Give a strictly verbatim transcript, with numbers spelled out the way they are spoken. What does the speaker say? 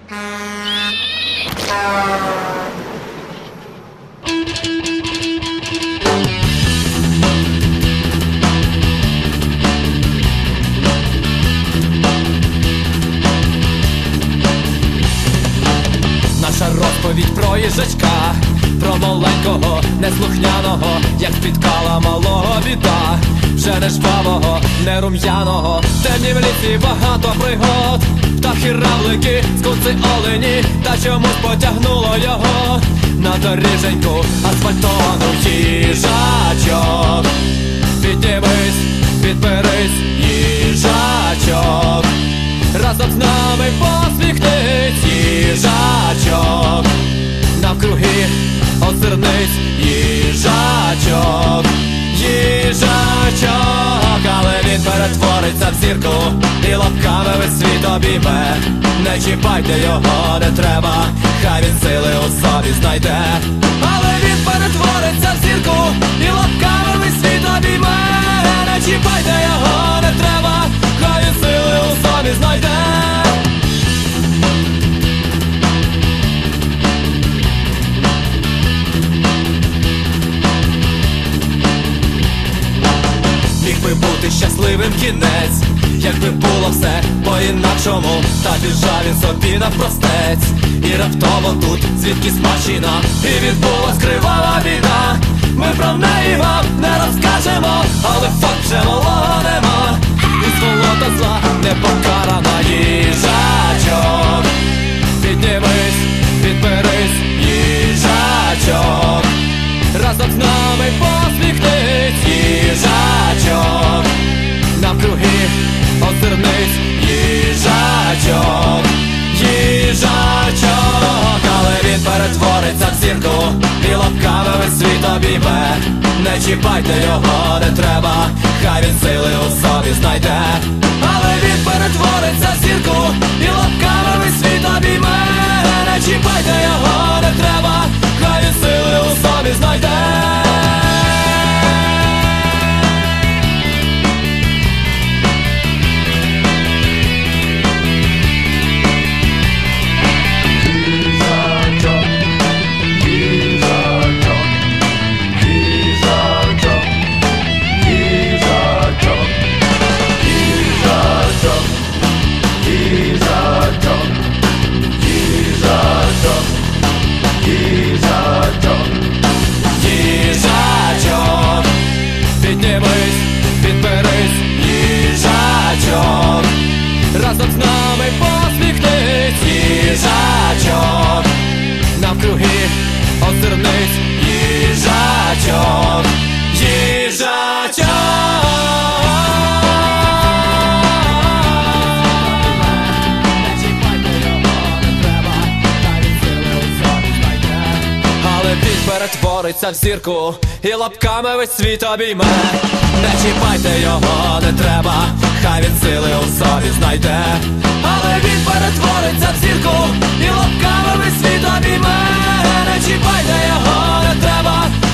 Наша розповідь про їжачка, про маленького, неслухняного, як спіткала малого біда. Вже не жвавого, не рум'яного, темні в лісі багато пригод. Птахи, равлики, скунси, олені, та чомусь потягнуло його на доріженьку асфальтовану. Їжачок, піднімись, підберись, їжачок, разом з нами посміхнись, їжачок, навкруги озирнись, їжачок, їжачок, але він перетвориться в зірку і лапками весь світ обійме. Не чіпайте його, не треба, хай він сили у собі знайде. Але він перетвориться в зірку і лапками весь світ обійме. Не чіпайте його, не треба, хай він сили у собі знайде. Міг би бути щасливим кінець, якби було все по-інакшому. Та біжав він собі навпростець, і раптово тут звідкись машина, і відбулась кривава біда. Ми про неї вам не розкажемо, але факт вже малого нема, і сволота зла не покарана. Їжачок, піднімись, підберись, їжачок, разом з нами посміхнись, їжачок, навкруги озирнись, їжачок, їжачок, але він перетвориться в зірку і лапками весь світ обійме. Не чіпайте його, не треба, хай він сили у собі знайде. Але він перетвориться в зірку і лапками весь світ обійме. Не чіпайте його, не треба, хай він сили у собі знайде. Їжачок, піднімись, підберись, їжачок, разом з нами посміхнись, їжачок, навкруги озирнись, їжачок, їжачок. Перетвориться в зірку і лапками весь світ обійме. Не чіпайте його, не треба, хай він сили у собі знайде. Але він перетвориться в зірку і лапками весь світ обійме. Не чіпайте його, не треба,